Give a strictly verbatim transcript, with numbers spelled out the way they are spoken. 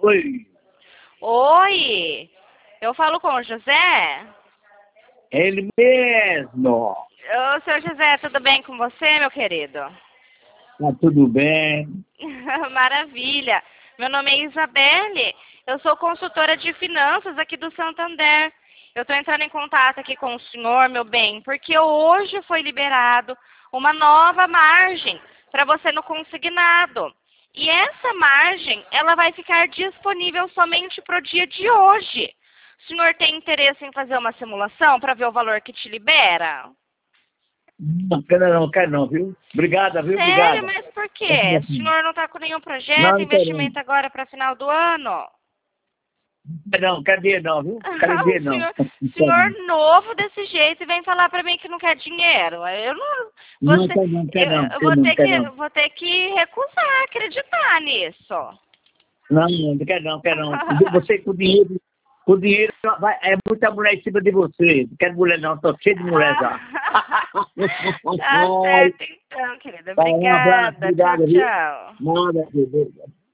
Oi, Oi, eu falo com o José? ele mesmo. Ô, seu José, tudo bem com você, meu querido? Tá tudo bem? Maravilha. Meu nome é Isabelle, eu sou consultora de finanças aqui do Santander. Eu estou entrando em contato aqui com o senhor, meu bem, porque hoje foi liberado uma nova margem para você no consignado. E essa margem, ela vai ficar disponível somente para o dia de hoje. O senhor tem interesse em fazer uma simulação para ver o valor que te libera? Não, quero não, quero não, viu? Obrigada, viu? Sério? Obrigada. Mas por quê? O senhor não está com nenhum projeto, Não, não quero não. investimento agora para final do ano? Não, quero dinheiro não, viu? Quero O dinheiro não. senhor, Não quero senhor não. novo desse jeito e vem falar para mim que não quer dinheiro. Eu não, Não você, quero não, quero não, eu quero vou não, ter quero que, não. vou ter que recusar, acreditar nisso. Não, não, não quero não, quero não. Você com dinheiro, com dinheiro, vai, é muita mulher em cima de você. Não quero mulher não, tô cheio de mulher já. Tá certo então, querida. Tá, um abraço, Obrigada. Tchau, obrigado, viu? tchau. Nada, querido.